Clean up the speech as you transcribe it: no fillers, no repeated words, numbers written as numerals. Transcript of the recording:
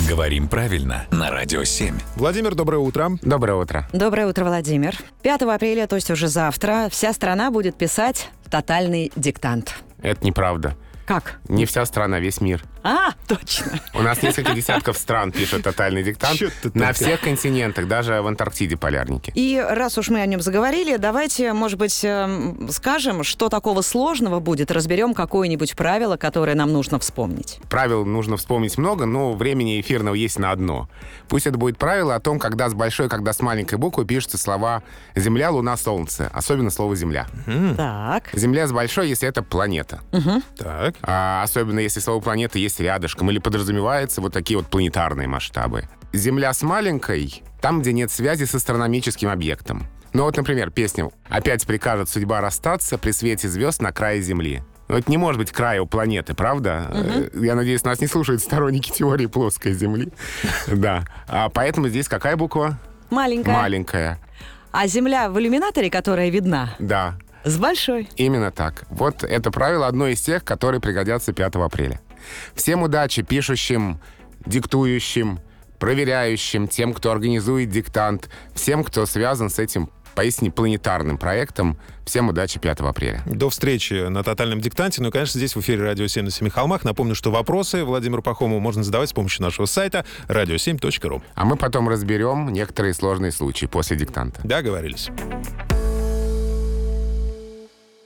Говорим правильно на Радио 7. Владимир, доброе утро. Доброе утро. Доброе утро, Владимир. 5 апреля, то есть уже завтра, вся страна будет писать тотальный диктант. Это неправда. Как? Не вся страна, весь мир. Точно. У нас несколько десятков стран пишут тотальный диктант. Чё-то На так. всех континентах, даже в Антарктиде полярники. И раз уж мы о нем заговорили, давайте, может быть, скажем, что такого сложного будет, разберем какое-нибудь правило, которое нам нужно вспомнить. Правил нужно вспомнить много, но времени эфирного есть на одно. Пусть это будет правило о том, когда с большой, когда с маленькой буквы пишутся слова «Земля», «Луна», «Солнце». Особенно слово «Земля». Так. Земля с большой, если это планета. Так. Особенно если слово «планета» есть рядышком или подразумевается вот такие вот планетарные масштабы. Земля с маленькой, там, где нет связи с астрономическим объектом. Ну вот, например, песня «Опять прикажет судьба расстаться при свете звезд на крае Земли». Но это не может быть края у планеты, правда? Я надеюсь, нас не слушают сторонники теории плоской Земли. Да. Поэтому здесь какая буква? Маленькая. Маленькая. А Земля в иллюминаторе, которая видна, Да. с большой. Именно так. Вот это правило одно из тех, которые пригодятся 5 апреля. Всем удачи пишущим, диктующим, проверяющим, тем, кто организует диктант, всем, кто связан с этим поистине планетарным проектом. Всем удачи 5 апреля. До встречи на тотальном диктанте. Ну и, конечно, здесь в эфире «Радио 7» на Семи холмах. Напомню, что вопросы Владимиру Пахомову можно задавать с помощью нашего сайта radio7.ru. А мы потом разберем некоторые сложные случаи после диктанта. Договорились.